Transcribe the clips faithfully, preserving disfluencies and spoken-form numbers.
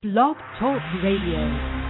Blog Talk Radio.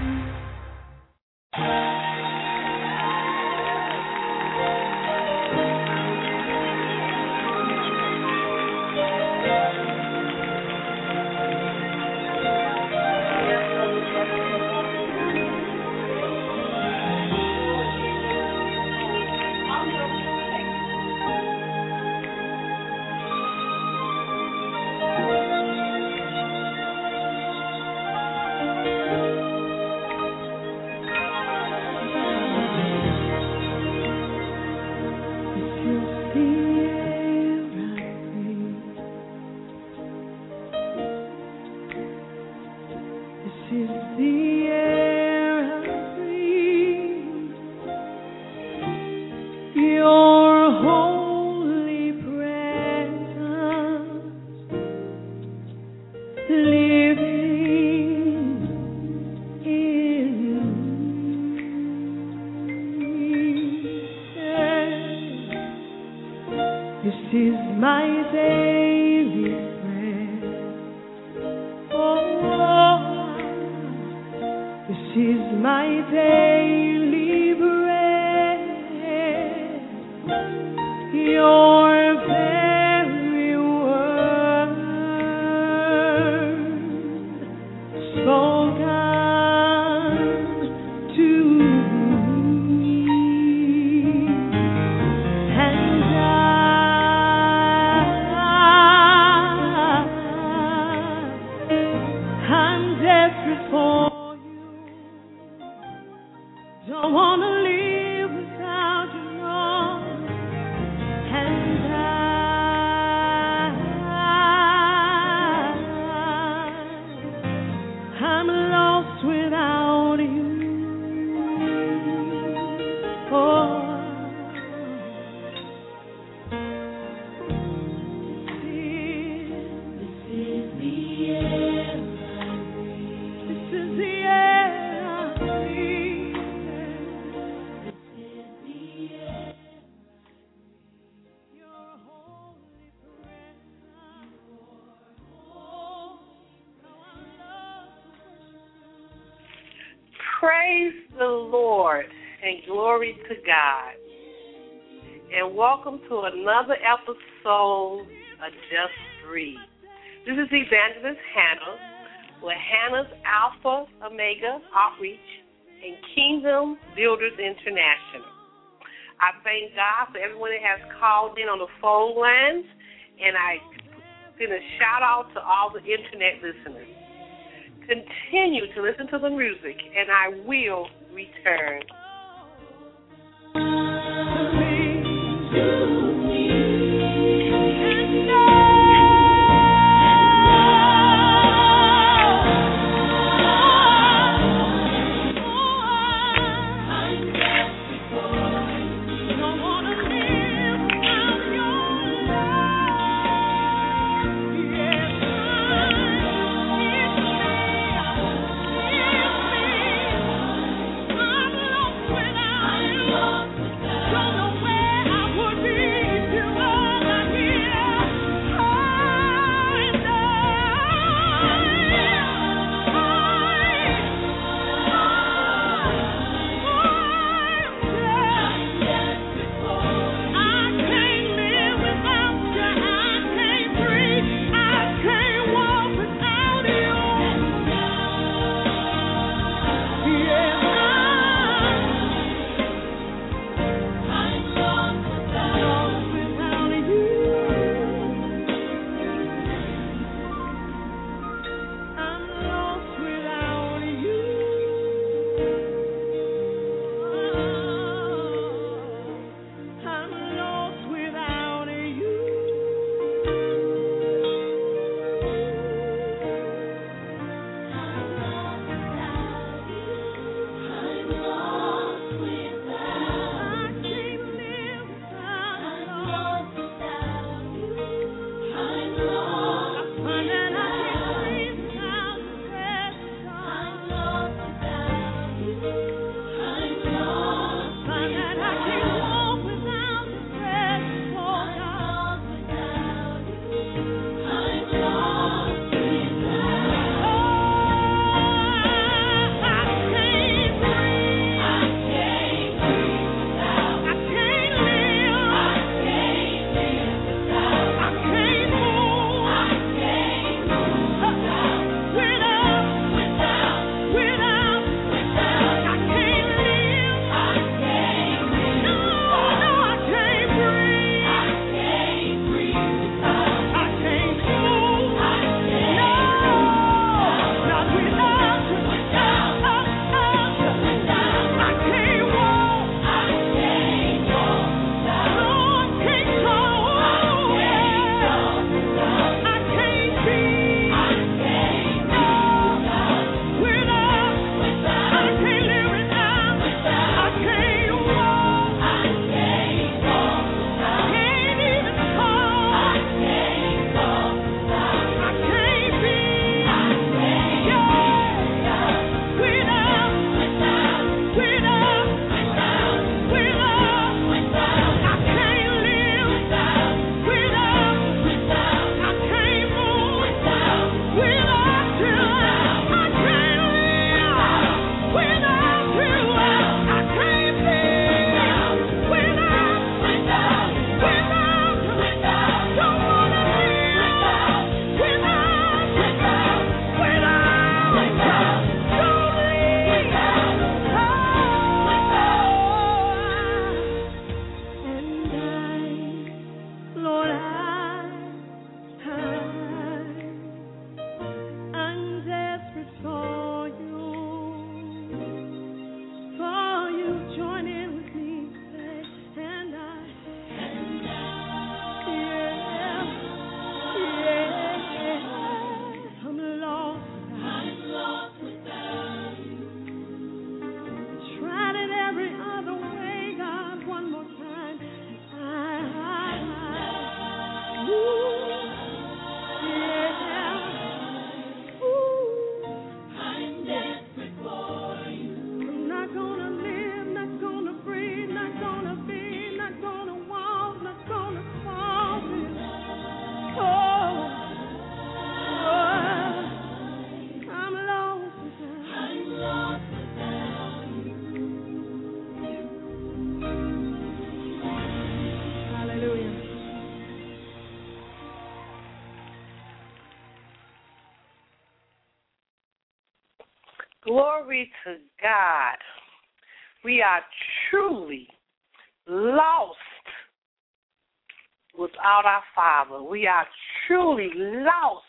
Praise the Lord and glory to God. And welcome to another episode of Just Breathe. This is Evangelist Hannah with Hannah's Alpha Omega Outreach and Kingdom Builders International. I thank God for everyone that has called in on the phone lines, and I send a shout out to all the internet listeners. Continue to listen to the music, and I will return. Glory to God. We are truly lost without our Father. We are truly lost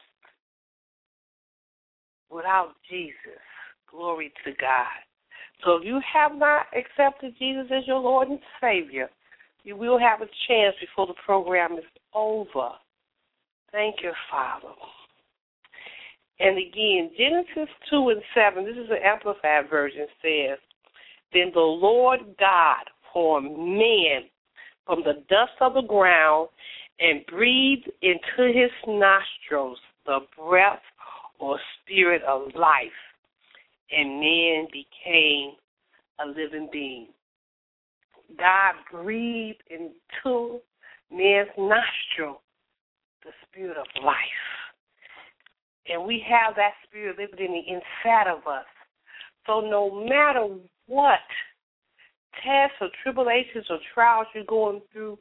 without Jesus. Glory to God. So if you have not accepted Jesus as your Lord and Savior, you will have a chance before the program is over. Thank you, Father. And again, Genesis two and seven, this is an Amplified version, says, Then the Lord God formed man from the dust of the ground and breathed into his nostrils the breath or spirit of life, and man became a living being. God breathed into man's nostril the spirit of life. And we have that spirit living in the inside of us. So no matter what tests or tribulations or trials you're going through,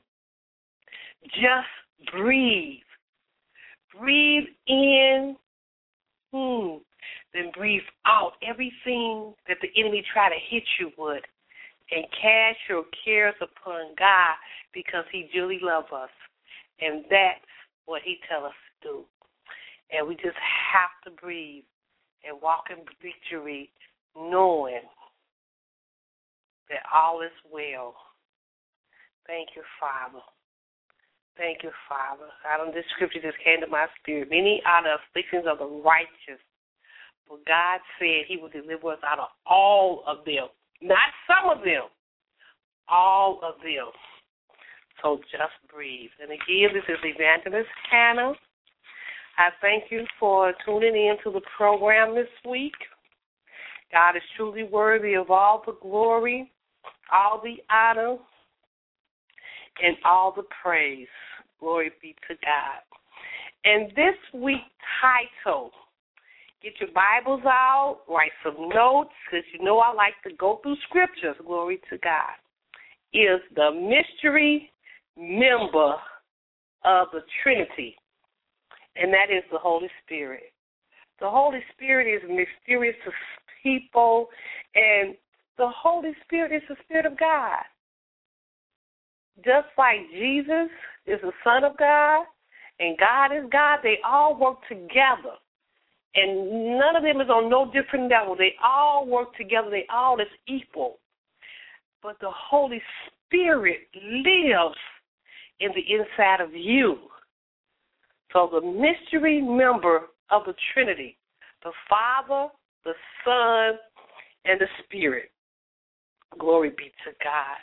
just breathe. Breathe in, hmm, then breathe out everything that the enemy try to hit you with, and cast your cares upon God because he really loves us. And that's what he tells us to do. And we just have to breathe and walk in victory, knowing that all is well. Thank you, Father. Thank you, Father. Out of this scripture just came to my spirit. Many are the afflictions of the righteous, but God said he will deliver us out of all of them. Not some of them, all of them. So just breathe. And again, this is Evangelist Hannah. I thank you for tuning in to the program this week. God is truly worthy of all the glory, all the honor, and all the praise. Glory be to God. And this week's title, get your Bibles out, write some notes, because you know I like to go through scriptures, glory to God, is the mystery member of the Trinity, and that is the Holy Spirit. The Holy Spirit is mysterious to people, and the Holy Spirit is the Spirit of God. Just like Jesus is the Son of God and God is God, they all work together. And none of them is on no different level. They all work together. They all is equal. But the Holy Spirit lives in the inside of you. So the mystery member of the Trinity, the Father, the Son, and the Spirit. Glory be to God.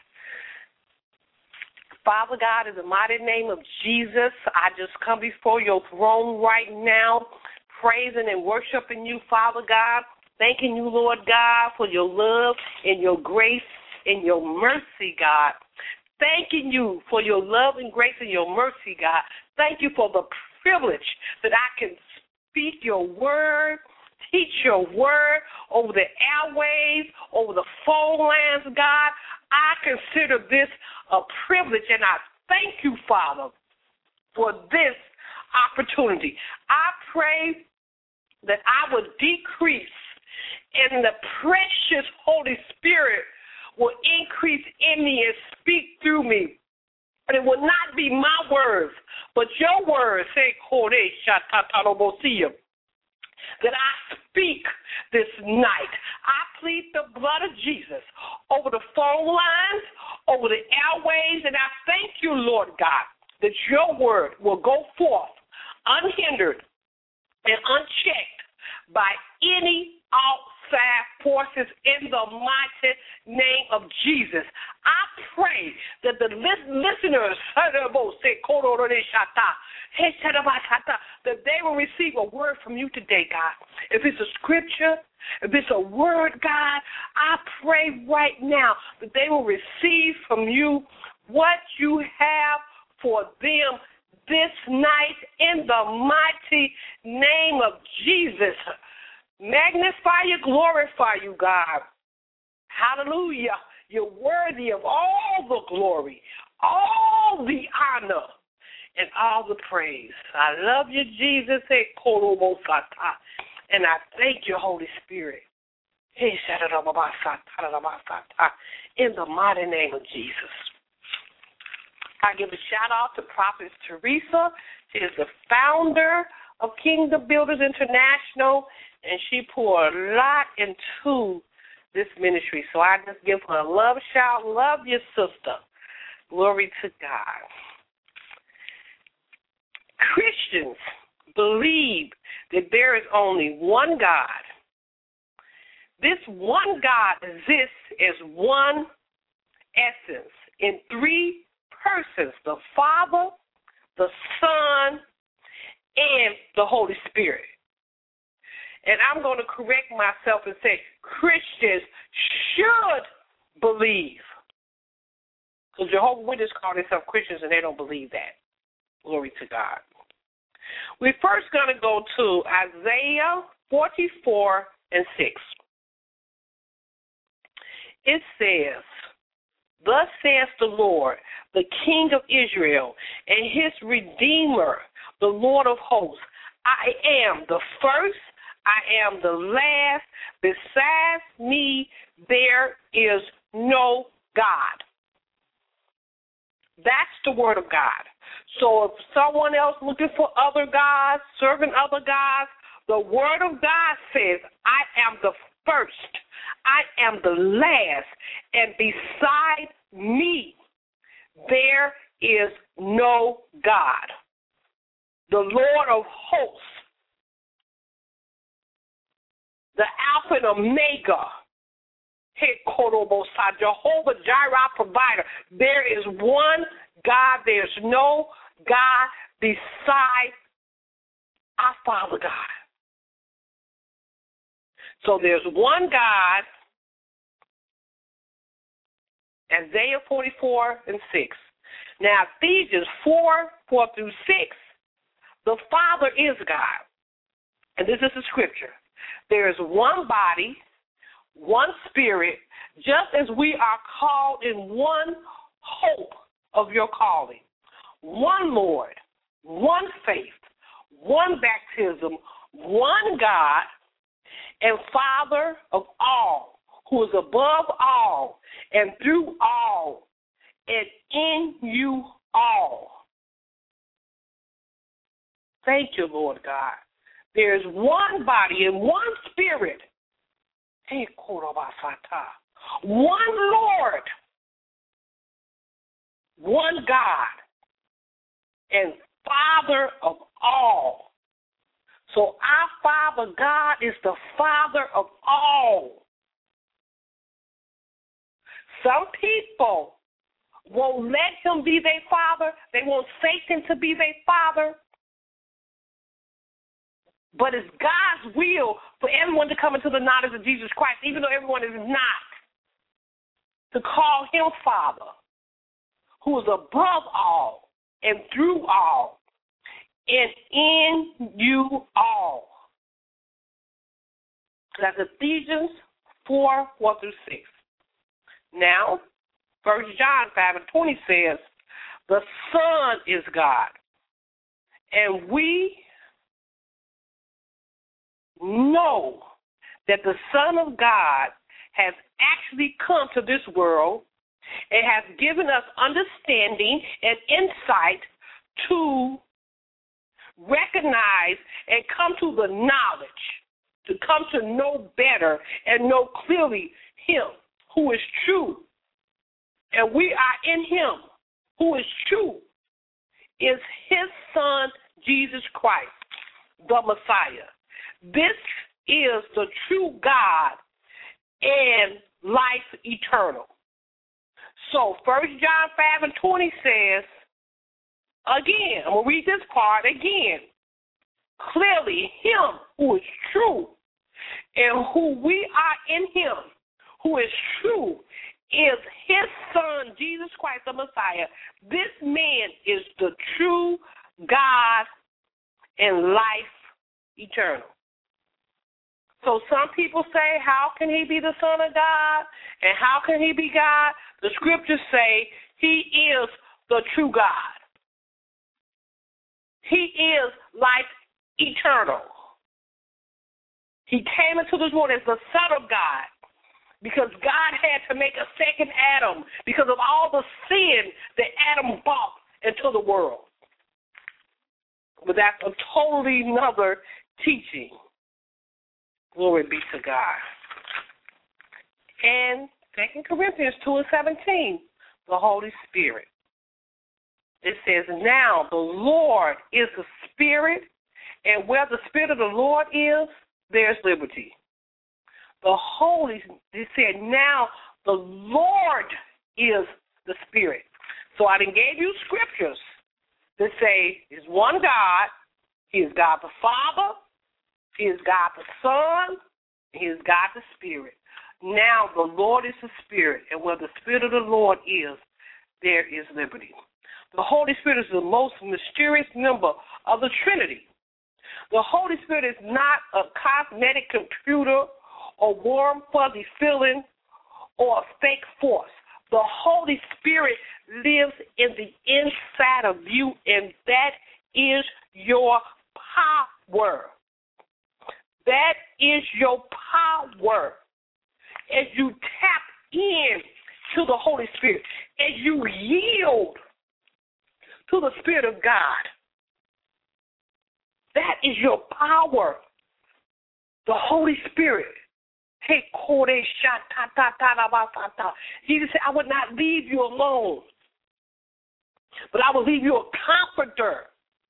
Father God, in the mighty name of Jesus, I just come before your throne right now, praising and worshiping you, Father God, thanking you, Lord God, for your love and your grace and your mercy, God. Thanking you for your love and grace and your mercy, God. Thank you for the privilege that I can speak your word, teach your word over the airwaves, over the phone lines, God. I consider this a privilege, and I thank you, Father, for this opportunity. I pray that I would decrease and the precious Holy Spirit will increase in me and speak through me. And it will not be my words, but your words, say, that I speak this night. I plead the blood of Jesus over the phone lines, over the airwaves, and I thank you, Lord God, that your word will go forth unhindered and unchecked by any outside forces in the mighty name of Jesus. I pray that the listeners, that they will receive a word from you today, God. If it's a scripture, if it's a word, God, I pray right now that they will receive from you what you have for them this night in the mighty name of Jesus. Magnify you, glorify you, God. Hallelujah. You're worthy of all the glory, all the honor, and all the praise. I love you, Jesus, and I thank you, Holy Spirit. In the mighty name of Jesus. I give a shout out to Prophetess Teresa. She is the founder of Kingdom Builders International, and she poured a lot into this ministry. So I just give her a love shout. Love your sister. Glory to God. Christians believe that there is only one God. This one God exists as one essence in three persons, the Father, the Son, and the Holy Spirit. And I'm going to correct myself and say Christians should believe. Because Jehovah's Witnesses call themselves Christians and they don't believe that. Glory to God. We're first going to go to Isaiah forty-four and six. It says, "Thus says the Lord, the King of Israel, and his Redeemer, the Lord of hosts. I am the first, I am the last. Besides me, there is no God." That's the word of God. So if someone else looking for other gods, serving other gods, the word of God says, I am the first, I am the last, and beside me, there is no God. The Lord of hosts, the Alpha and Omega, Jehovah Jireh provider. There is one God. There's no God beside our Father God. So there's one God. Isaiah forty-four and six. Now Ephesians four, four through six, the Father is God. And this is the scripture. There is one body, one spirit, just as we are called in one hope of your calling. One Lord, one faith, one baptism, one God, and Father of all, who is above all, and through all, and in you all. Thank you, Lord God. There's one body and one spirit. One Lord, one God, and Father of all. So our Father God is the Father of all. Some people won't let him be their father. They want Satan to be their father. But it's God's will for everyone to come into the knowledge of Jesus Christ, even though everyone is not, to call him Father, who is above all and through all and in you all. That's Ephesians four, four through six. Now, First John five and twenty says, the Son is God, and we know that the Son of God has actually come to this world and has given us understanding and insight to recognize and come to the knowledge, to come to know better and know clearly him who is true. And we are in him who is true, is his Son, Jesus Christ, the Messiah. This is the true God and life eternal. So First John five and twenty says, again, I'm going to read this part again. Clearly, him who is true and who we are in him, who is true, is his Son, Jesus Christ, the Messiah. This man is the true God and life eternal. So some people say, how can he be the Son of God? And how can he be God? The scriptures say he is the true God. He is life eternal. He came into this world as the Son of God because God had to make a second Adam because of all the sin that Adam brought into the world. But that's a totally another teaching. Glory be to God. And Second Corinthians two and seventeen, the Holy Spirit. It says, now the Lord is the Spirit, and where the Spirit of the Lord is, there's liberty. The Holy, it said, now the Lord is the Spirit. So I done gave you scriptures that say there's one God. He is God the Father. He is God the Son. He is God the Spirit. Now the Lord is the Spirit, and where the Spirit of the Lord is, there is liberty. The Holy Spirit is the most mysterious member of the Trinity. The Holy Spirit is not a cosmetic computer or warm, fuzzy feeling or a fake force. The Holy Spirit lives in the inside of you, and that is your power. That is your power. As you tap in to the Holy Spirit, as you yield to the Spirit of God, that is your power. The Holy Spirit. Hey, Jesus said, I would not leave you alone, but I will leave you a comforter.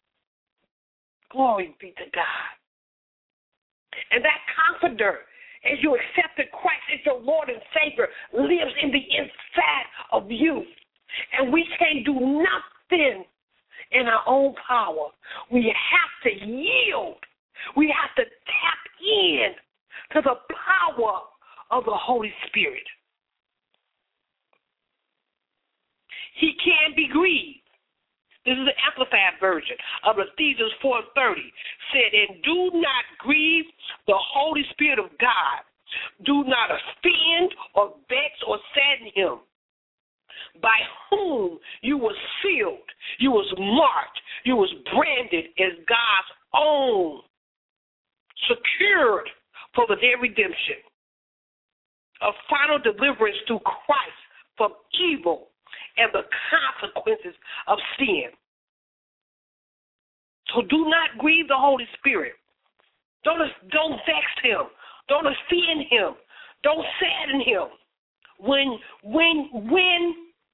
Glory be to God. And that comforter, as you accepted Christ as your Lord and Savior, lives in the inside of you. And we can't do nothing in our own power. We have to yield. We have to tap in to the power of the Holy Spirit. He can be grieved. This is the Amplified version of Ephesians four thirty. Said, and do not grieve the Holy Spirit of God. Do not offend or vex or sadden him, by whom you was sealed, you was marked, you was branded as God's own, secured for the day of redemption, a final deliverance through Christ from evil and the consequences of sin. So do not grieve the Holy Spirit. Don't, don't vex him. Don't offend him. Don't sadden him. When, when, when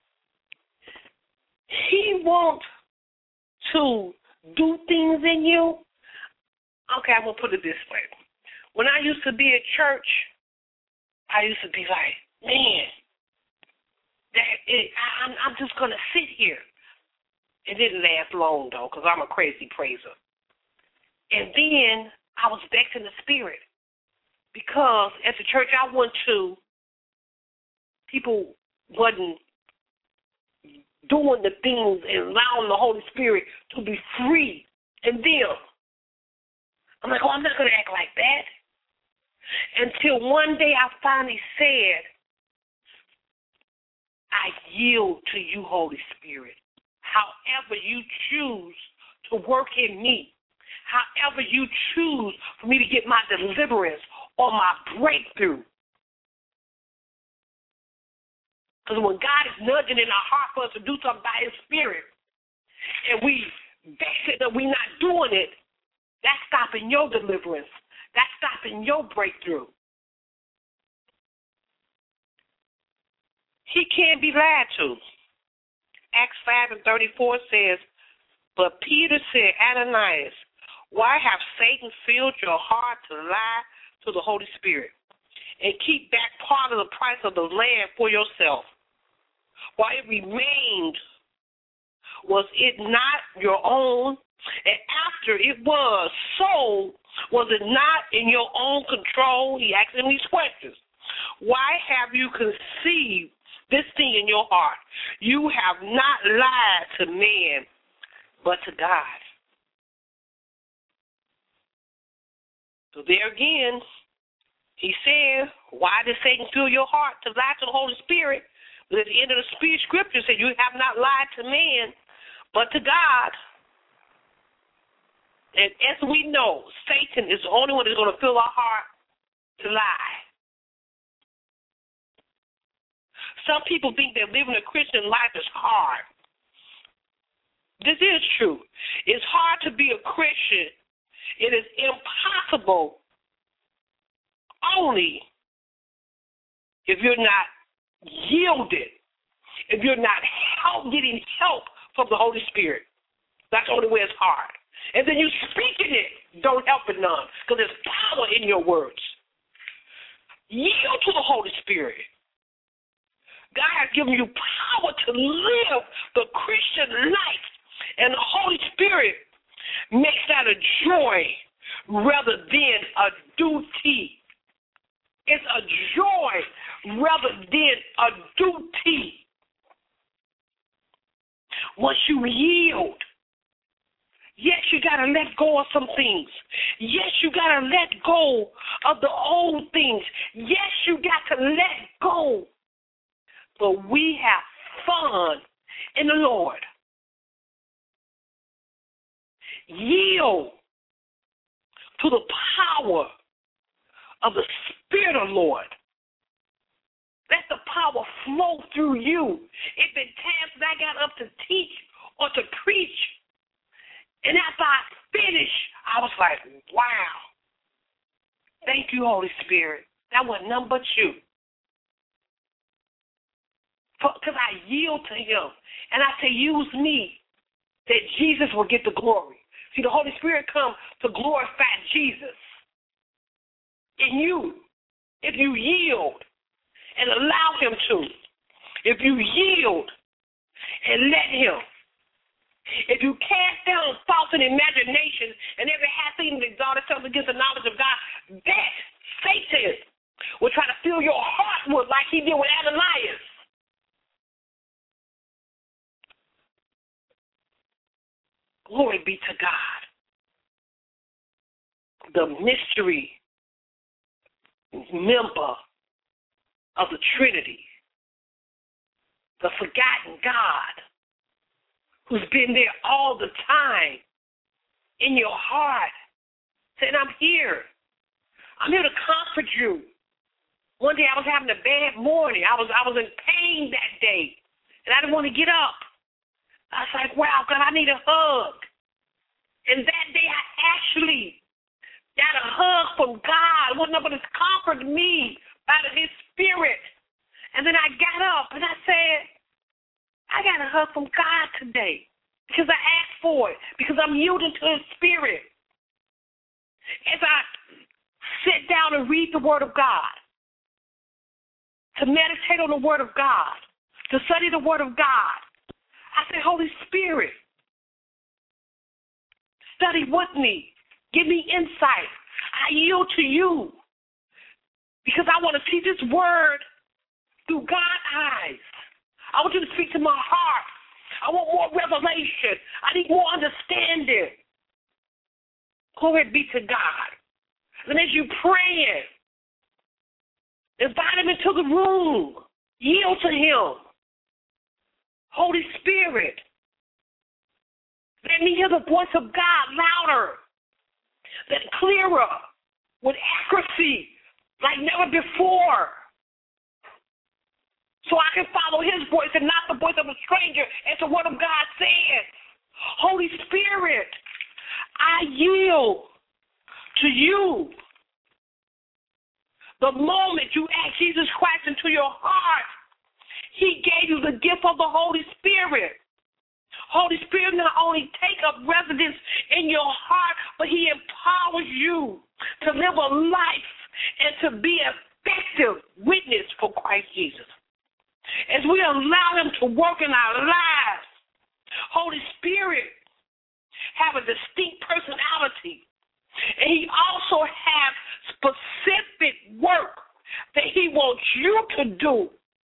he wants to do things in you, okay, I'm going to put it this way. When I used to be at church, I used to be like, man, that it, I, I'm, I'm just going to sit here. It didn't last long, though, because I'm a crazy praiser. And then I was vexed in the spirit because at the church I went to, people wasn't doing the things and allowing the Holy Spirit to be free in them. I'm like, oh, I'm not going to act like that. Until one day I finally said, I yield to you, Holy Spirit. However you choose to work in me, however you choose for me to get my deliverance or my breakthrough. Because when God is nudging in our heart for us to do something by his Spirit, and we vex it that we're not doing it, that's stopping your deliverance. That's stopping your breakthrough. He can't be lied to. Acts five and thirty-four says, but Peter said, Ananias, why have Satan filled your heart to lie to the Holy Spirit and keep back part of the price of the land for yourself? While it remained, was it not your own? And after it was sold, was it not in your own control? He asked him these questions. Why have you conceived this thing in your heart? You have not lied to man, but to God. So there again, he said, why did Satan fill your heart to lie to the Holy Spirit? But at the end of the scripture, it said, you have not lied to man, but to God. And as we know, Satan is the only one that's going to fill our heart to lie. Some people think that living a Christian life is hard. This is true. It's hard to be a Christian. It is impossible only if you're not yielded, if you're not help, getting help from the Holy Spirit. That's the only way it's hard. And then you speaking it, don't help it none, because there's power in your words. Yield to the Holy Spirit. God has given you power to live the Christian life, and the Holy Spirit makes that a joy rather than a duty. It's a joy rather than a duty. Once you yield, yes, you got to let go of some things. Yes, you got to let go of the old things. Yes, you got to let go. But we have fun in the Lord. Yield to the power of the Spirit of the Lord. Let the power flow through you. If at times I got up to teach or to preach, and after I finished, I was like, wow. Thank you, Holy Spirit. That was none but you. Because I yield to him. And I say, use me, that Jesus will get the glory. See, the Holy Spirit comes to glorify Jesus in you. If you yield and allow him to. If you yield and let him. If you cast down thoughts and imaginations and every high thing that exalts itself against the knowledge of God, that Satan will try to fill your heart with like he did with Ananias. Glory be to God. The mystery member of the Trinity, the forgotten God, who's been there all the time in your heart, saying, I'm here. I'm here to comfort you. One day I was having a bad morning. I was I was in pain that day, and I didn't want to get up. I was like, wow, God, I need a hug. And that day I actually got a hug from God. It wasn't nobody comforted me by his Spirit. And then I got up and I said, I got a hug from God today because I asked for it, because I'm yielding to his Spirit. As I sit down and read the Word of God, to meditate on the Word of God, to study the Word of God, I say, Holy Spirit, study with me. Give me insight. I yield to you because I want to see this word through God's eyes. I want you to speak to my heart. I want more revelation. I need more understanding. Glory be to God. And as you praying, invite him into the room. Yield to him. Holy Spirit, let me hear the voice of God louder, then clearer, with accuracy like never before, so I can follow his voice and not the voice of a stranger, as the Word of God says. Holy Spirit, I yield to you. The moment you ask Jesus Christ into your heart, he gave you the gift of the Holy Spirit. Holy Spirit not only take up residence in your heart, but he empowers you to live a life and to be an effective witness for Christ Jesus. As we allow him to work in our lives, Holy Spirit have a distinct personality, and he also has specific work that he wants you to do.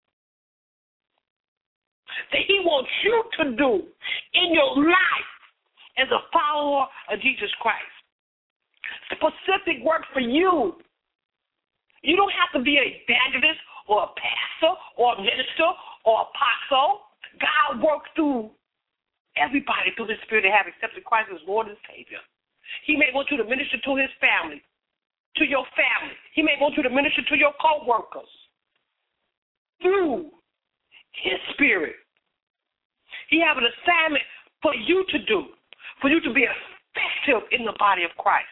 That he wants you to do in your life as a follower of Jesus Christ. Specific work for you. You don't have to be an evangelist or a pastor or a minister or apostle. God works through everybody through the Spirit that have accepted Christ as Lord and Savior. He may want you to minister to his family. to your family. He may want you to minister to your co-workers through his spirit. He has an assignment for you to do, for you to be effective in the body of Christ.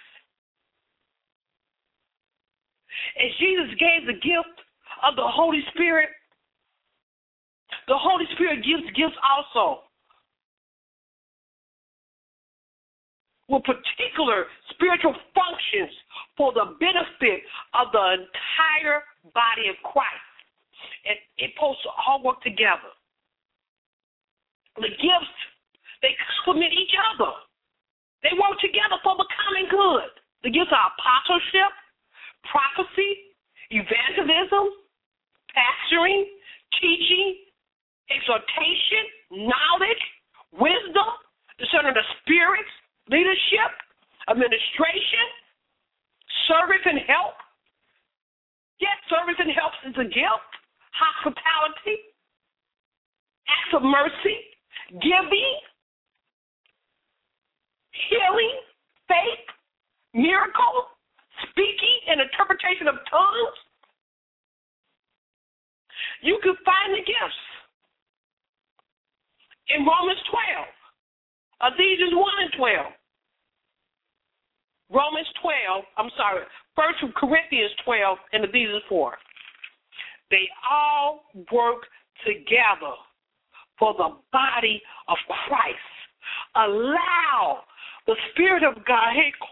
As Jesus gave the gift of the Holy Spirit, the Holy Spirit gives gifts also with particular spiritual functions for the benefit of the entire body of Christ. And it's supposed to all work together. The gifts, they complement each other. They work together for the common good. The gifts are apostleship, prophecy, evangelism, pastoring, teaching, exhortation, knowledge, wisdom, discerning the spirits, leadership, administration, service and help. Yes, service and help is a gift. Hospitality, acts of mercy, giving, healing, faith, miracle, speaking, and interpretation of tongues. You can find the gifts in Romans twelve, Ephesians one and twelve. Romans twelve, I'm sorry, First Corinthians twelve and Ephesians four. They all work together for the body of Christ. Allow the Spirit of God,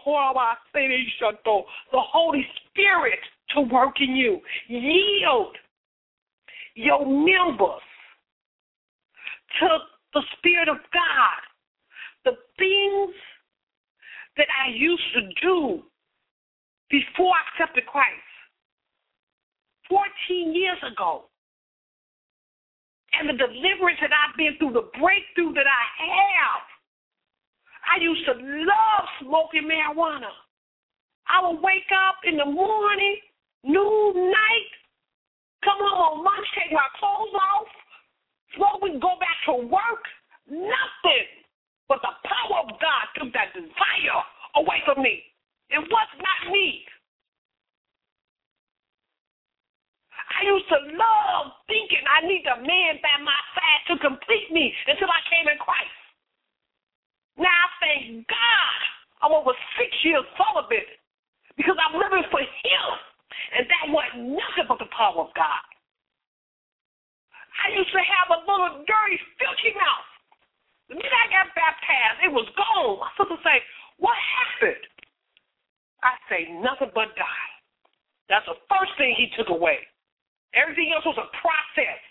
the Holy Spirit, to work in you. Yield your members to the Spirit of God. The things that I used to do before I accepted Christ fourteen years ago, and the deliverance that I've been through, the breakthrough that I have. I used to love smoking marijuana. I would wake up in the morning, noon, night, come home on lunch, take my clothes off, smoke, we go back to work, nothing but the power of God took that desire away from me. It was not me. I used to love thinking I need a man by my side to complete me until I came in Christ. Now, thank God, I'm over six years celibate because I'm living for him, and that wasn't nothing but the power of God. I used to have a little dirty, filthy mouth. The minute I got baptized, it was gone. My sister say, what happened? I say, nothing but God. That's the first thing he took away. Everything else was a process.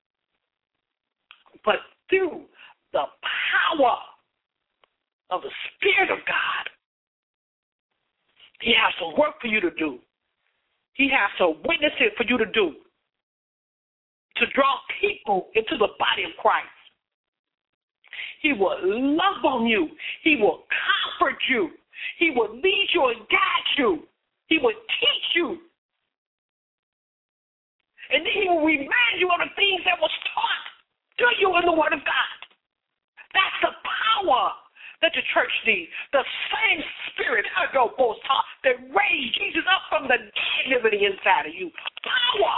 But through the power of the Spirit of God, he has some work for you to do. He has some witnessing for you to do to draw people into the body of Christ. He will love on you. He will comfort you. He will lead you and guide you. He will teach you. And then he will remind you of the things that was taught to you in the Word of God. That's the power that the church needs. The same Spirit that raised Jesus up from the dead living inside of you. Power.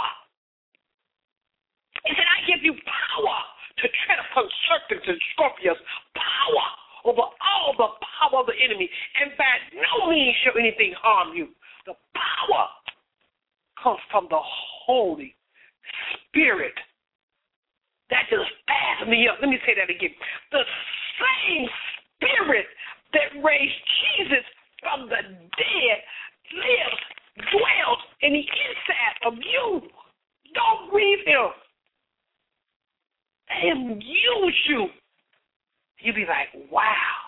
He said, I give you power to tread upon serpents and scorpions. Power over all the power of the enemy. And by no means shall anything harm you. The power comes from the Holy Spirit. That just fast me up. Let me say that again. The same Spirit that raised Jesus from the dead lives, dwells in the inside of you. Don't grieve him. Let him use you. You'll be like, wow.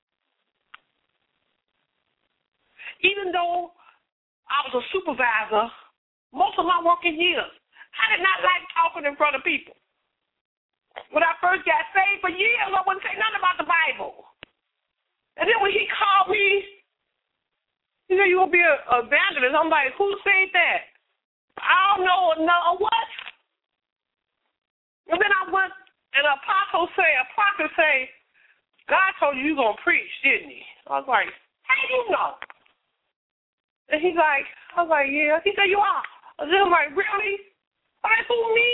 Even though I was a supervisor most of my working years, I did not like talking in front of people. When I first got saved for years, I wouldn't say nothing about the Bible. And then when he called me, he said, you will be an evangelist. I'm like, who said that? I don't know, no, what? And then I went, and an apostle say, a prophet say, God told you you're going to preach, didn't he? I was like, how do you know? And he's like, I was like, yeah. He said, you are. I was like, really? I'm like, who, me?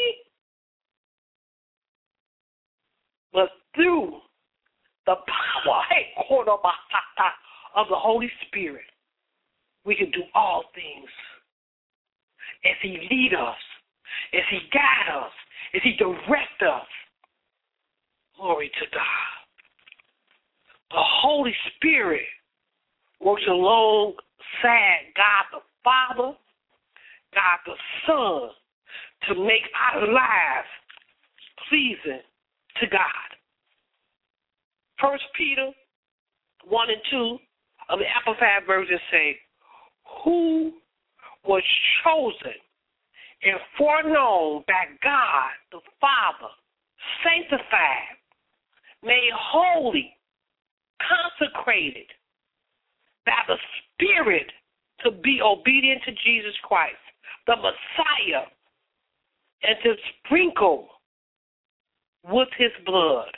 But through the power, hey, of the Holy Spirit, we can do all things as he lead us, as he guide us, as he direct us. Glory to God. The Holy Spirit works alongside God the Father, God the Son, to make our lives pleasing to God. First Peter one and two of the Amplified Version say, who was chosen and foreknown by God the Father, sanctified, made holy, consecrated by the Spirit to be obedient to Jesus Christ, the Messiah, and to sprinkle with his blood.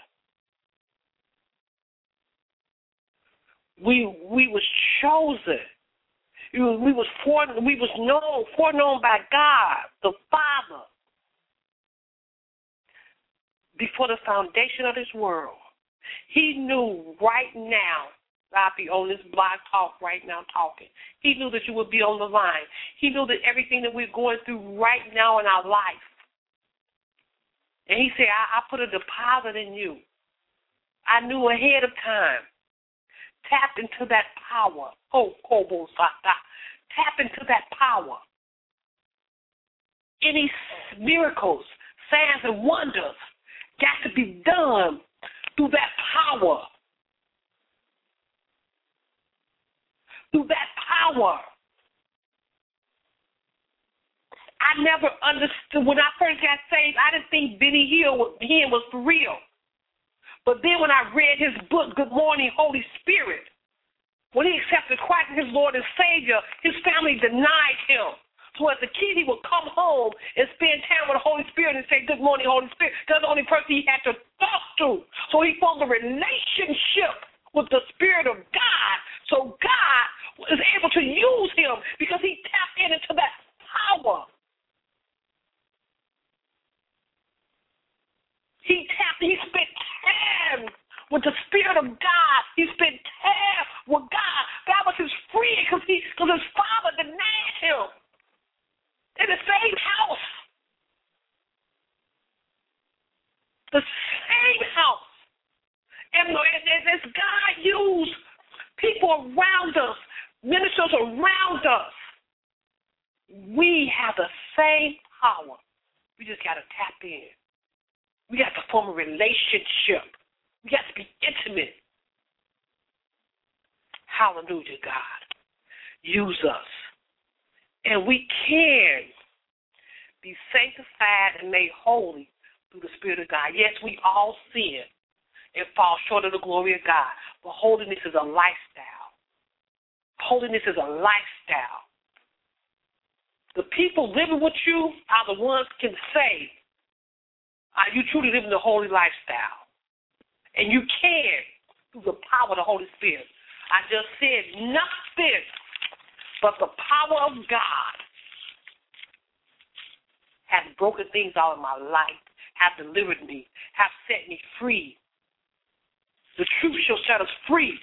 We we was chosen. We was fore, we was known, foreknown by God, the Father, before the foundation of this world. He knew right now, I'll be on this blog talk right now talking. He knew that you would be on the line. He knew that everything that we're going through right now in our life. And he said, I, I put a deposit in you. I knew ahead of time. Tap into that power. Oh, Kobo Sata. Tap into that power. Any miracles, signs, and wonders got to be done through that power. Through that power. I never understood. When I first got saved, I didn't think Benny Hinn was, Hinn was for real. But then when I read his book, Good Morning, Holy Spirit, when he accepted Christ as his Lord and Savior, his family denied him. So as a kid, he would come home and spend time with the Holy Spirit and say, good morning, Holy Spirit. That's the only person he had to talk to. So he formed a relationship with the Spirit of God. So God was able to use him because he tapped in into that power. He tapped, he spent time with the Spirit of God. He spent time with God. God was his friend because he, because his father denied him. In the same house. The same house. And as God used people around us, ministers around us, we have the same power. We just got to tap in. We got to form a relationship. We got to be intimate. Hallelujah, God. Use us. And we can be sanctified and made holy through the Spirit of God. Yes, we all sin and fall short of the glory of God. But holiness is a lifestyle. Holiness is a lifestyle. The people living with you are the ones who can say, are you truly living the holy lifestyle? And you can through the power of the Holy Spirit. I just said nothing but the power of God has broken things out of my life, have delivered me, have set me free. The truth shall set us free.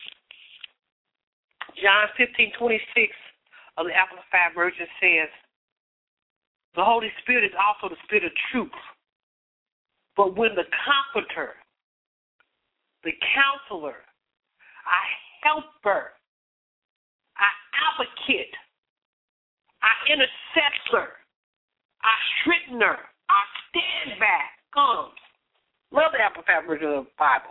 John fifteen twenty-six of the Amplified Version says, the Holy Spirit is also the Spirit of truth. But when the Comforter, the Counselor, our Helper, our Advocate, our Intercessor, our Strengthener, our Standby comes. Love the Amplified Version of the Bible.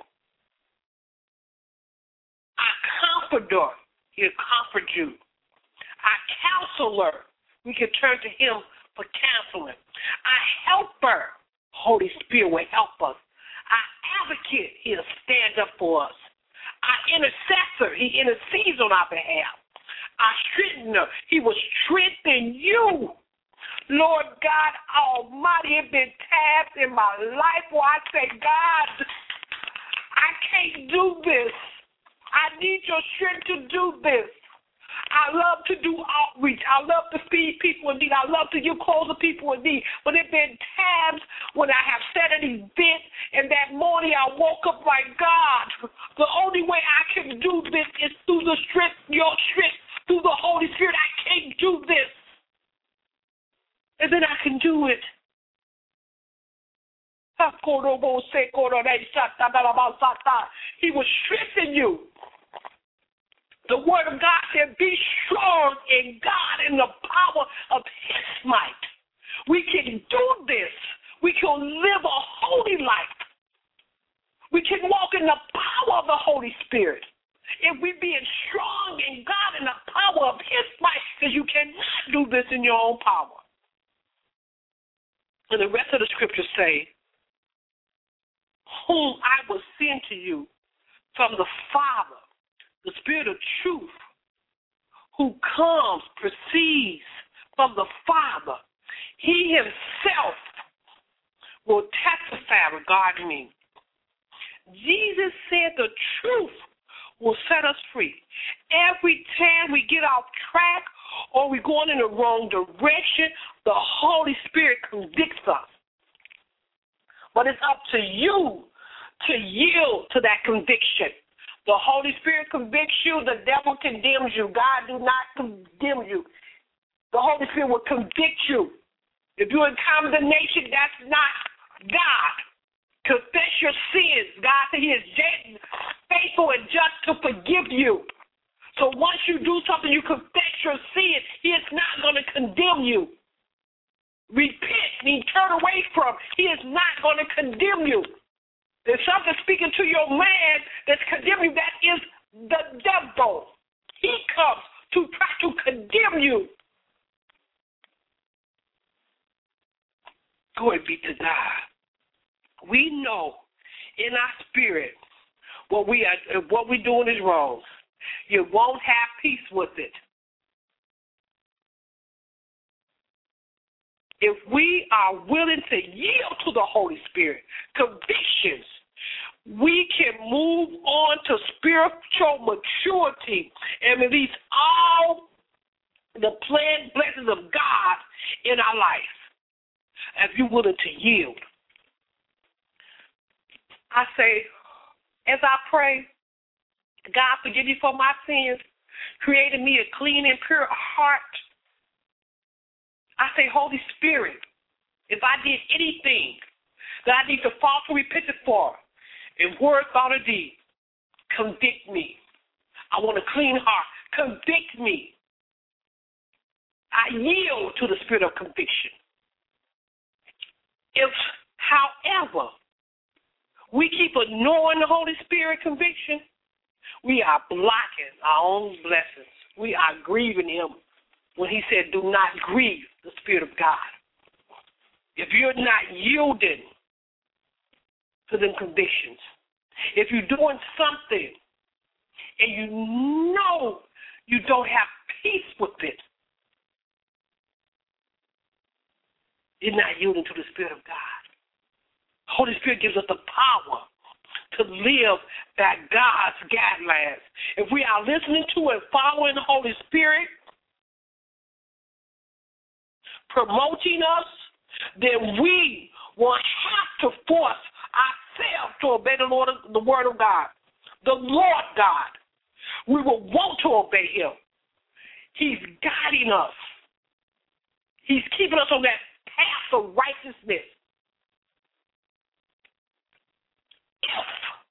Our Comforter, he'll comfort you. Our Counselor, we can turn to him for counseling. Our Helper, Holy Spirit will help us. Our Advocate, he'll stand up for us. Our Intercessor, he intercedes on our behalf. Our Strengthener, he will strengthen you. Lord God Almighty, it's been times in my life where I say, God, I can't do this. I need your strength to do this. I love to do outreach. I love to feed people in need. I love to give clothes to people in need. But there have been times when I have sat at an event and that morning I woke up like, God, the only way I can do this is through the strength, your strength, through the Holy Spirit. I can't do this. And then I can do it. He will strengthen you. The word of God said, be strong in God and the power of his might. We can do this. We can live a holy life. We can walk in the power of the Holy Spirit. If we being strong in God and the power of his might, because you cannot do this in your own power. And the rest of the scriptures say, whom I will send to you from the Father, the Spirit of truth, who comes, proceeds from the Father. He himself will testify regarding me. Jesus said the truth will set us free. Every time we get off track or we're going in the wrong direction, the Holy Spirit convicts us. But it's up to you to yield to that conviction. The Holy Spirit convicts you. The devil condemns you. God do not condemn you. The Holy Spirit will convict you. If you're in condemnation, that's not God. Confess your sins. God said he is faithful and just to forgive you. So once you do something, you confess your sins, he is not going to condemn you. Repent and turn away from. He is not going to condemn you. There's something speaking to your man that's condemning you. That is the devil. He comes to try to condemn you. Glory be to God. We know in our spirit what we are, what we're doing is wrong. You won't have peace with it. If we are willing to yield to the Holy Spirit, convictions, we can move on to spiritual maturity and release all the planned blessings of God in our life. If you're willing to yield. I say, as I pray, God, forgive me for my sins, created me a clean and pure heart. I say, Holy Spirit, if I did anything that I need to fall to repentance for, in word, thought, or deed, convict me. I want a clean heart. Convict me. I yield to the spirit of conviction. If, however, we keep ignoring the Holy Spirit conviction, we are blocking our own blessings. We are grieving him when he said, do not grieve the Spirit of God. If you're not yielding to them convictions, if you're doing something and you know you don't have peace with it, you're not yielding to the Spirit of God. Holy Spirit gives us the power to live by God's guidelines. If we are listening to and following the Holy Spirit, promoting us, then we will have to force ourselves to obey the Lord, the Word of God, the Lord God. We will want to obey him. He's guiding us. He's keeping us on that path of righteousness. If,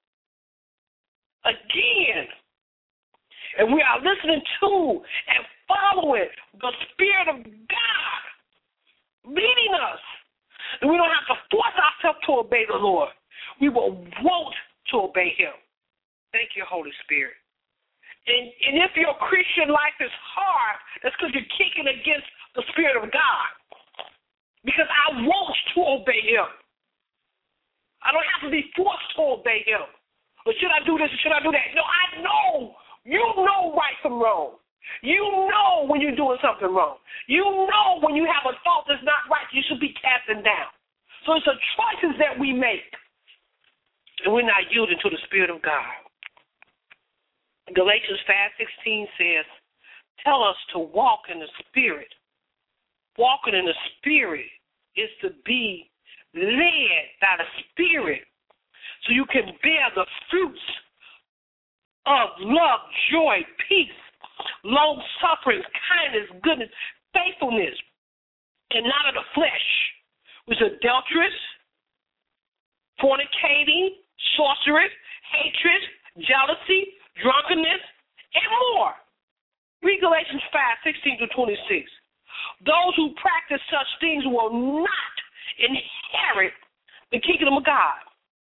again, and we are listening to and following the Spirit of God leading us, and we don't have to force ourselves to obey the Lord. We will want to obey him. Thank you, Holy Spirit. And, and if your Christian life is hard, that's because you're kicking against the Spirit of God. Because I want to obey him. I don't have to be forced to obey him. Or should I do this or should I do that? No, I know. You know right from wrong. You know when you're doing something wrong. You know when you have a thought that's not right, you should be casting down. So it's the choices that we make. And we're not yielding to the Spirit of God. Galatians five sixteen says, tell us to walk in the Spirit. Walking in the Spirit is to be led by the Spirit so you can bear the fruits of love, joy, peace, long-suffering, kindness, goodness, faithfulness, and not of the flesh, which is adulterous, fornicating, sorcery, hatred, jealousy, drunkenness, and more. Read Galatians five, sixteen to twenty-six. Those who practice such things will not inherit the kingdom of God.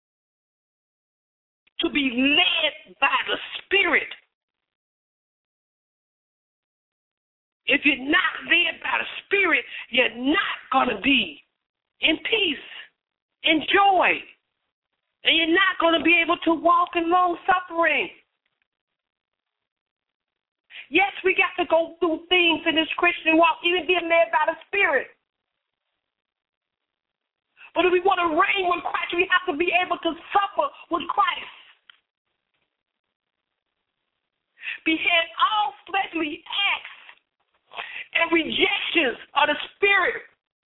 To be led by the Spirit. If you're not led by the Spirit, you're not going to be in peace, in joy, and you're not going to be able to walk in long suffering. Yes, we got to go through things in this Christian walk, even being led by the Spirit. But if we want to reign with Christ, we have to be able to suffer with Christ. Behead all fleshly acts and rejections of the Spirit.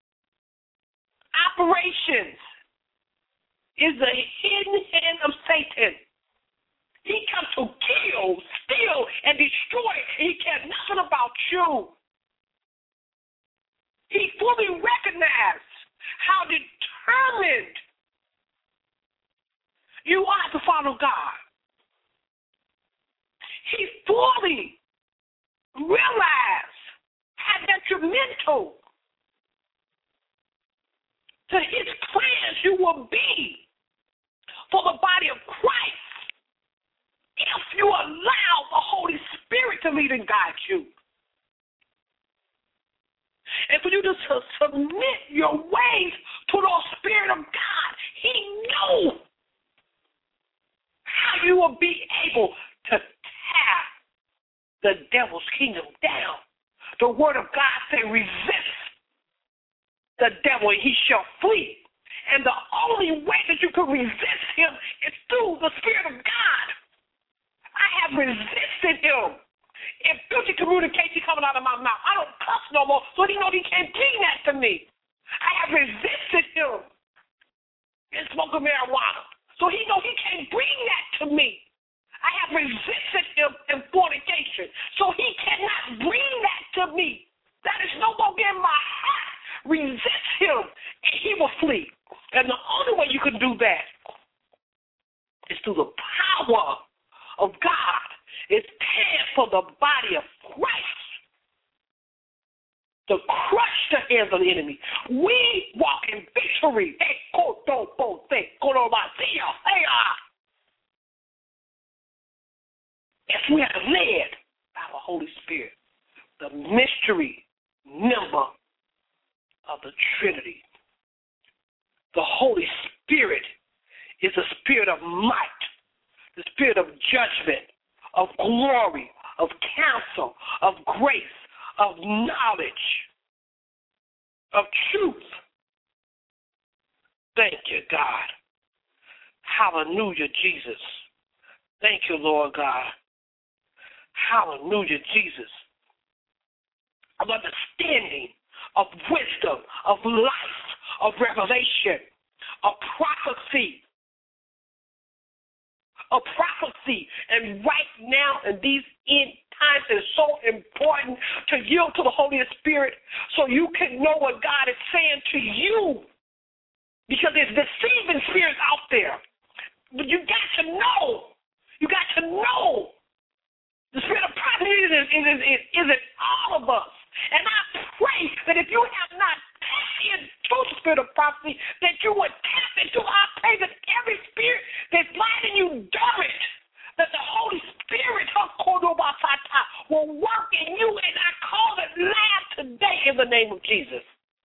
Operations is the hidden hand of Satan. He comes to kill, steal, and destroy. He cares nothing about you. He fully recognized how determined you are to follow God. He fully realized how detrimental to his plans you will be for the body of Christ if you allow the Holy Spirit to lead and guide you. And for you to submit your ways to the Spirit of God, he knows how you will be able to tear the devil's kingdom down. The word of God says, resist the devil and he shall flee. And the only way that you can resist him is through the Spirit of God. I have resisted him. If filthy communication coming out of my mouth, I don't cuss no more, so he knows he can't bring that to me. I have resisted him in smoking marijuana, so he knows he can't bring that to me. I have resisted him in fornication, so he cannot bring that to me. That is no longer in my heart. Resist him, and he will flee. And the only way you can do that is through the power of God. It's time for the body of Christ to crush the hands of the enemy. We walk in victory. If we are led by the Holy Spirit, the mystery member of the Trinity. The Holy Spirit is a spirit of might, the spirit of judgment, of glory, of counsel, of grace, of knowledge, of truth. Thank you, God. Hallelujah, Jesus. Thank you, Lord God. Hallelujah, Jesus. Of understanding, of wisdom, of life, of revelation, of prophecy. Of prophecy. And right now in these end times it's so important to yield to the Holy Spirit so you can know what God is saying to you. Because there's deceiving spirits out there. But you got to know. You got to know. The spirit of prophecy is, is, is, is, is in all of us. And I pray that if you have not tapped into the spirit of prophecy, that you would tap into. I pray that every spirit that's blinding you dormant, that the Holy Spirit will work in you, and I call it live today in the name of Jesus.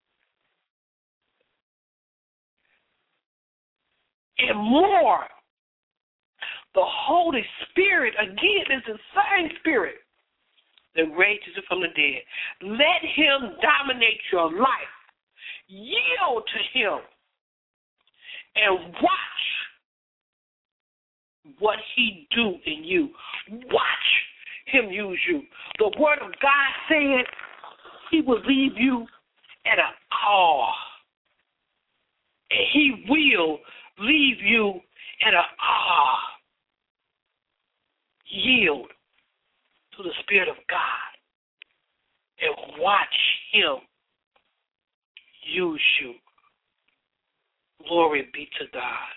And more, the Holy Spirit, again, is the same spirit that raised Jesus from the dead. Let him dominate your life. Yield to him and watch what he do in you. Watch him use you. The word of God said he will leave you at an awe. And he will leave you at an awe. Yield to the Spirit of God and watch him use you. Glory be to God.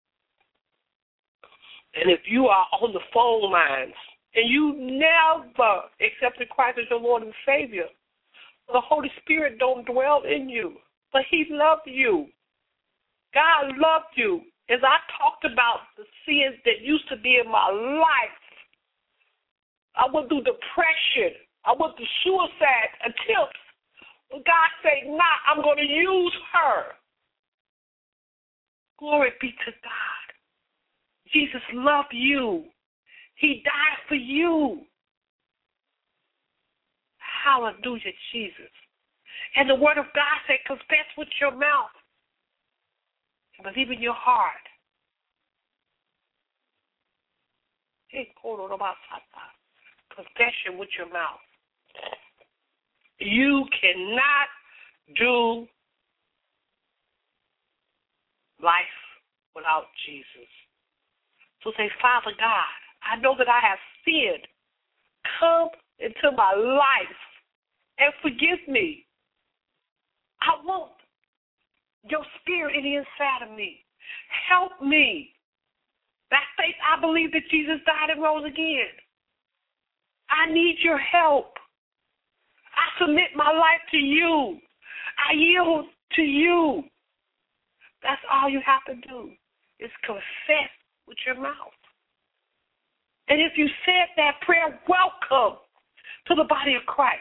And if you are on the phone lines and you never accepted Christ as your Lord and Savior, the Holy Spirit don't dwell in you, but he loved you. God loved you. As I talked about the sins that used to be in my life, I went through depression. I went through suicide attempts. But God said, nah, I'm going to use her. Glory be to God. Jesus loved you. He died for you. Hallelujah, Jesus. And the word of God said, confess with your mouth and believe in your heart. Confession with your mouth. You cannot do life without Jesus. So say, Father God, I know that I have sinned. Come into my life and forgive me. I want your spirit in the inside of me. Help me. By faith, I believe that Jesus died and rose again. I need your help. I submit my life to you. I yield to you. That's all you have to do is confess with your mouth. And if you said that prayer, welcome to the body of Christ.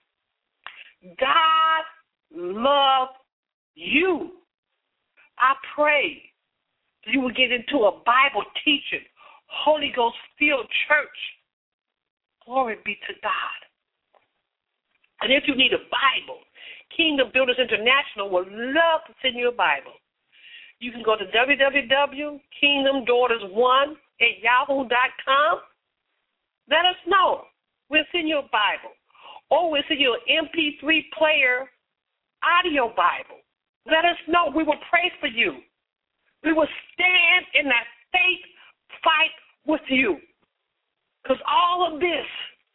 God loves you. I pray that you will get into a Bible teaching, Holy Ghost filled church. Glory be to God. And if you need a Bible, Kingdom Builders International would love to send you a Bible. You can go to w w w dot kingdom daughters one at yahoo dot com. Let us know. We'll send you a Bible. Or we'll send you an M P three player audio Bible. Let us know. We will pray for you. We will stand in that faith fight with you. Because all of this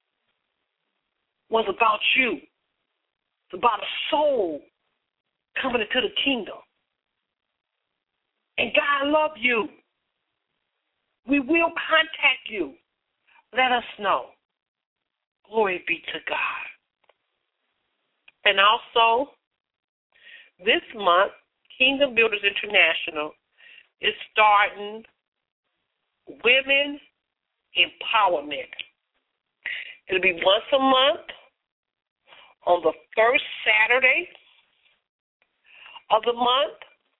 was about you. It's about a soul coming into the kingdom. And God loves you. We will contact you. Let us know. Glory be to God. And also, this month, Kingdom Builders International is starting Women Empowerment. It'll be once a month on the first Saturday of the month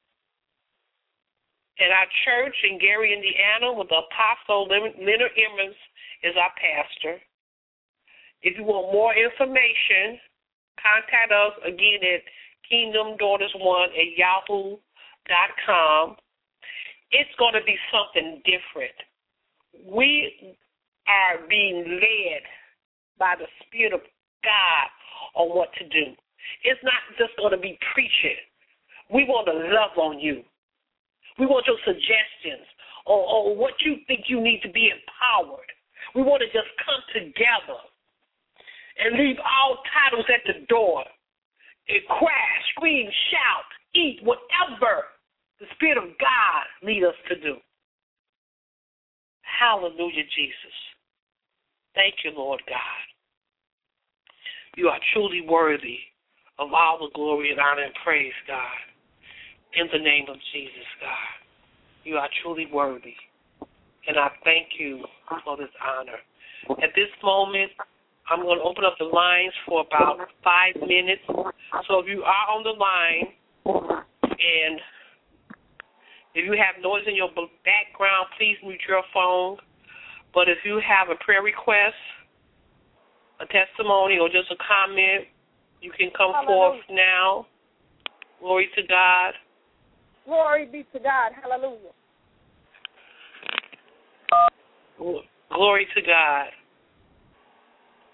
at our church in Gary, Indiana, with the Apostle Leonard Emmons is our pastor. If you want more information, contact us again at kingdom daughters one at yahoo dot com. It's going to be something different. We are being led by the Spirit of God on what to do. It's not just going to be preaching. We want to love on you. We want your suggestions on, on what you think you need to be empowered. We want to just come together and leave all titles at the door and cry, scream, shout, eat, whatever the Spirit of God leads us to do. Hallelujah, Jesus. Thank you, Lord God. You are truly worthy of all the glory and honor and praise, God. In the name of Jesus, God. You are truly worthy. And I thank you for this honor. At this moment, I'm going to open up the lines for about five minutes. So if you are on the line and if you have noise in your background, please mute your phone. But if you have a prayer request, a testimony, or just a comment, you can come Hallelujah. forth now. Glory to God. Glory be to God. Hallelujah. Glory to God.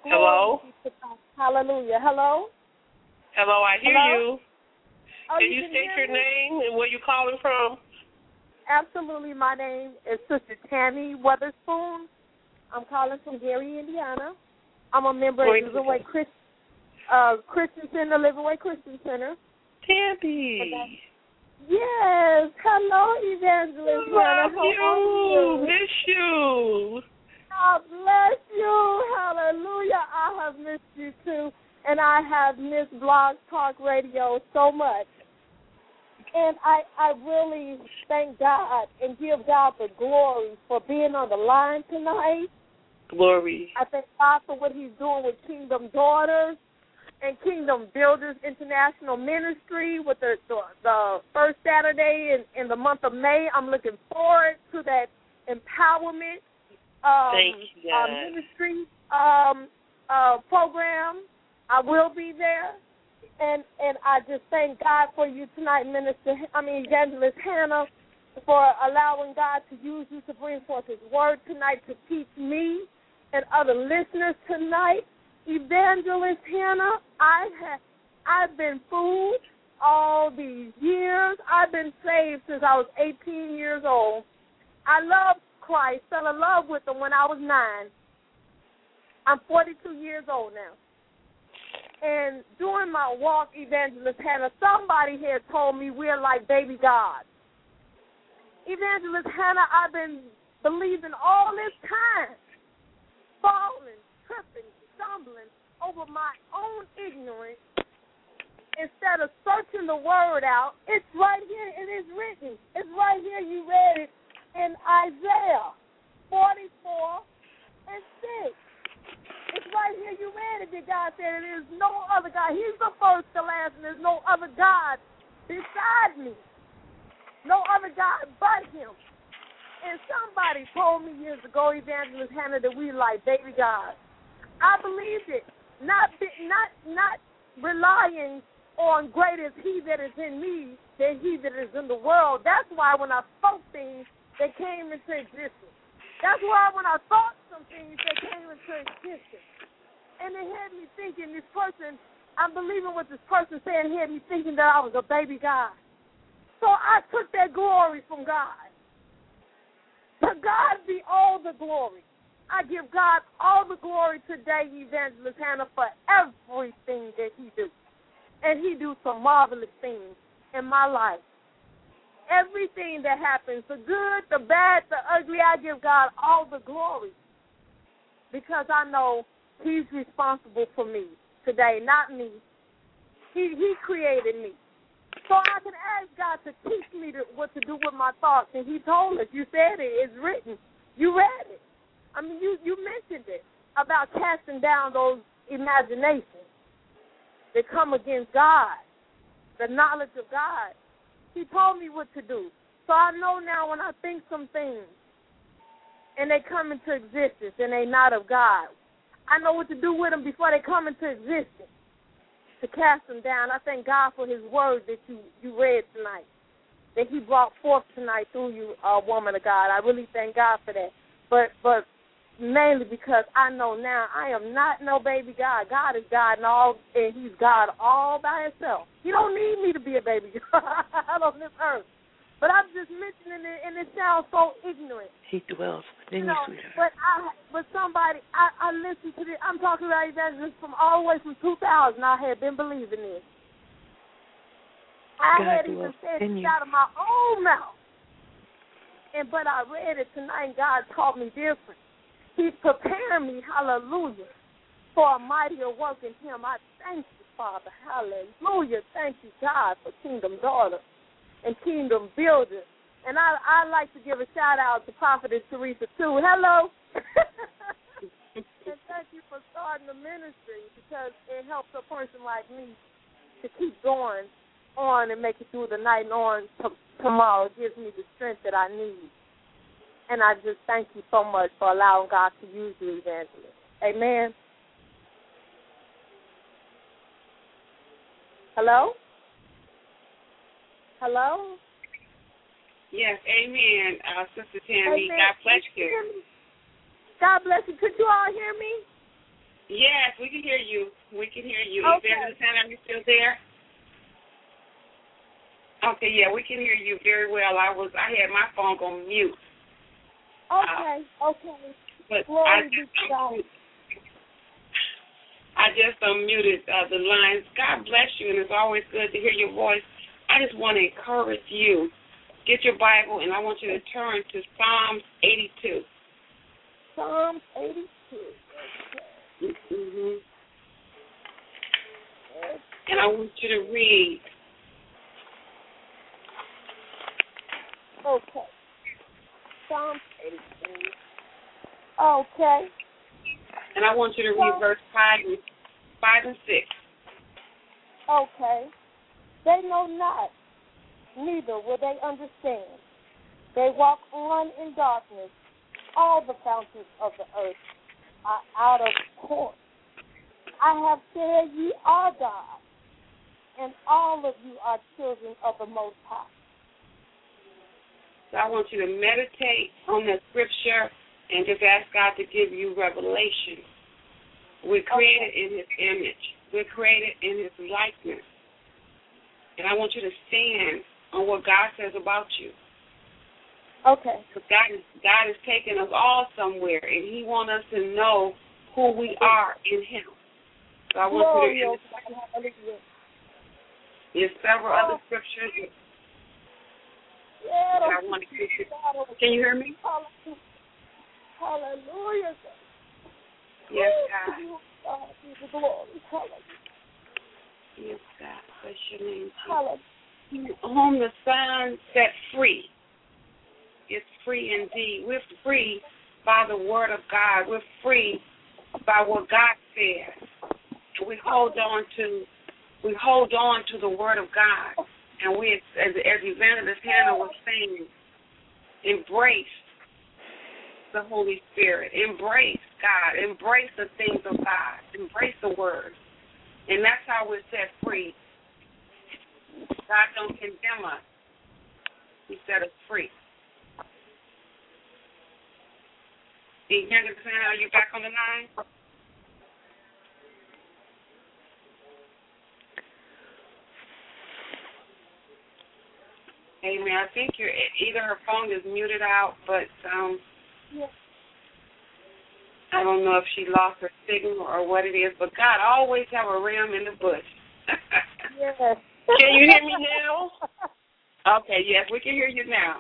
Hello? Hallelujah. Hello? Hello, I hear Hello? you. Oh, Can you you can state hear your me? name and where you're calling from? Absolutely. My name is Sister Tammy Weatherspoon. I'm calling from Gary, Indiana. I'm a member Wait of a the Living Way Christ, uh, Christian Center, Living Way Christian Center. Tammy. Yes. Hello, Evangelist. Love Hannah. How you. are you? Miss you. God bless you. Hallelujah. I have missed you too. And I have missed Blog Talk Radio so much. And I, I really thank God and give God the glory for being on the line tonight. Glory. I thank God for what he's doing with Kingdom Daughters and Kingdom Builders International Ministry with the, the, the first Saturday in, in the month of May. I'm looking forward to that empowerment um, Thank you, uh, God. ministry um, uh, program. I will be there. And and I just thank God for you tonight, Minister, I mean, Evangelist Hannah, for allowing God to use you to bring forth his word tonight to teach me and other listeners tonight. Evangelist Hannah, I have, I've been fooled all these years. I've been saved since I was eighteen years old. I love Christ, fell in love with him when I was nine. I'm forty-two years old now. And during my walk, Evangelist Hannah, somebody had told me we're like baby God. Evangelist Hannah, I've been believing all this time, falling, tripping, stumbling over my own ignorance. Instead of searching the word out, it's right here, it is written. It's right here, you read it in Isaiah forty-four and six. It's right here, you read it, that God said there is no other God. He's the first, the last, and there's no other God beside me. No other God but him. And somebody told me years ago, Evangelist Hannah, that we like baby God. I believed it, not not not relying on great is he that is in me than he that is in the world. That's why when I spoke things, they came into existence. That's why when I thought some things, they came into existence. And it had me thinking, this person, I'm believing what this person said, it had me thinking that I was a baby God. So I took that glory from God. To God be all the glory. I give God all the glory today, Evangelist Hannah, for everything that he do. And he do some marvelous things in my life. Everything that happens, the good, the bad, the ugly, I give God all the glory because I know he's responsible for me today, not me. He he created me. So I can ask God to teach me to, what to do with my thoughts, and he told us. You said it. It's written. You read it. I mean, you, you mentioned it about casting down those imaginations that come against God, the knowledge of God. He told me what to do. So I know now when I think some things and they come into existence and they not of God, I know what to do with them before they come into existence, to cast them down. I thank God for his word that you, you read tonight, that he brought forth tonight through you, uh, woman of God. I really thank God for that. But but mainly because I know now I am not no baby God. God is God and all, and he's God all by himself. He don't need me to be a baby God on this earth. But I'm just mentioning it, and it sounds so ignorant. He dwells within you know, you, sweetheart. But I, but somebody, I, I listened to this. I'm talking about evangelists from all the way from two thousand. I had been believing this. I God had even dwells said within it you. out of my own mouth. And but I read it tonight, and God taught me different. He's preparing me, hallelujah, for a mightier work in him. I thank you, Father, hallelujah. Thank you, God, for Kingdom Daughter and Kingdom Builder. And I I like to give a shout-out to Prophetess Teresa, too. Hello. And thank you for starting the ministry because it helps a person like me to keep going on and make it through the night and on t- tomorrow. It gives me the strength that I need. And I just thank you so much for allowing God to use you, Evangelist. Amen. Hello? Hello? Yes, amen, uh, Sister Tammy. Amen. God bless you. God bless you. Could you all hear me? Yes, we can hear you. We can hear you. Okay. Evangelist Hannah, are you still there? Okay, yeah, we can hear you very well. I was, I had my phone on mute. Okay, uh, okay. But Glory I be just, to God. I just unmuted uh, the lines. God bless you, and it's always good to hear your voice. I just want to encourage you. Get your Bible, and I want you to turn to Psalms eighty-two. Psalms eighty-two. Okay. Mm-hmm. And I want you to read. Okay. Psalms eighty-two. Okay. And I want you to read verse five and five and six. Okay. They know not, neither will they understand. They walk on in darkness. All the fountains of the earth are out of course. I have said ye are God, and all of you are children of the Most High. So I want you to meditate on that scripture and just ask God to give you revelation. We're created okay. in His image. We're created in His likeness. And I want you to stand on what God says about you. Okay. Because God is, God is taking us all somewhere, and He wants us to know who we are in Him. So I want Glory you to understand. There's several oh. other scriptures yeah, that I want to get you. Can you hear me? Hallelujah. Yes, God. God be the glory. Hallelujah. Yes, God. Bless your name. Hallelujah. Whom the Son set free. It's free indeed. We're free by the word of God. We're free by what God says. We hold on to we hold on to the word of God. And we, as, as Evangelist Hannah was saying, embrace the Holy Spirit. Embrace God. Embrace the things of God. Embrace the word. And that's how we're set free. God don't condemn us. He set us free. Evangelist Hannah, are you back on the line? Amen. I think you're either her phone is muted out, but um, yeah. I don't know if she lost her signal or what it is. But God always have a ram in the bush. Yes. Can you hear me now? Okay. Yes, we can hear you now.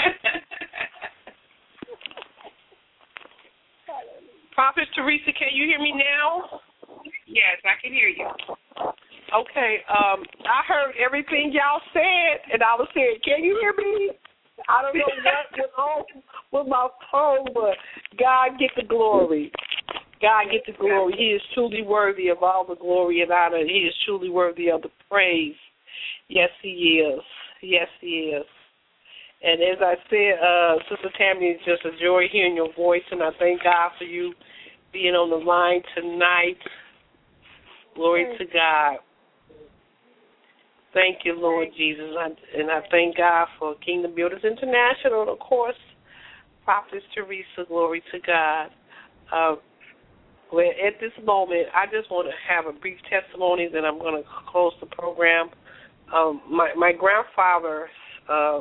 Prophet Teresa, can you hear me now? Yes, I can hear you. Okay, um, I heard everything y'all said, and I was saying, can you hear me? I don't know what was on with my phone, but God get the glory. God get the glory. He is truly worthy of all the glory and honor. He is truly worthy of the praise. Yes, He is. Yes, He is. And as I said, uh, Sister Tammy, it's just a joy hearing your voice, and I thank God for you being on the line tonight. Glory to God. Thank you, Lord Jesus. And I thank God for Kingdom Builders International and, of course, Prophetess Teresa. Glory to God. Uh, well, at this moment, I just want to have a brief testimony, then I'm going to close the program. Um, my, my grandfather, uh,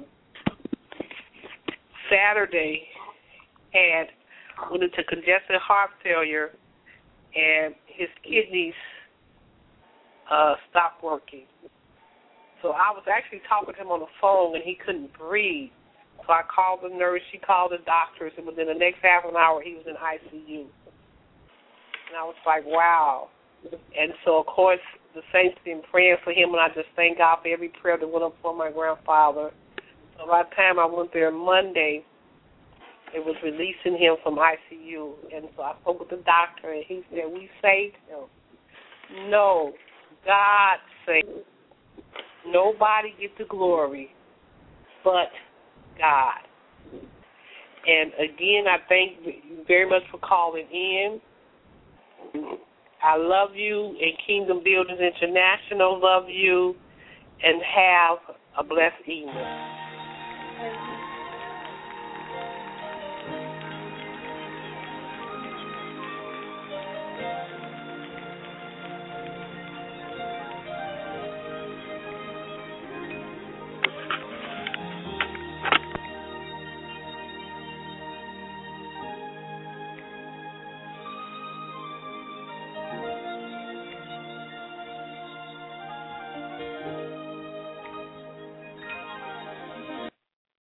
Saturday, had went into congestive heart failure, and his kidneys uh, stopped working. So I was actually talking to him on the phone, and he couldn't breathe. So I called the nurse, she called the doctors, and within the next half an hour, he was in I C U. And I was like, wow. And so, of course, the saints been praying for him, and I just thank God for every prayer that went up for my grandfather. So by the time I went there Monday, it was releasing him from I C U. And so I spoke with the doctor, and he said, we saved him. No, God saved him. Nobody gets the glory but God. And again, I thank you very much for calling in. I love you, and Kingdom Builders International love you, and have a blessed evening.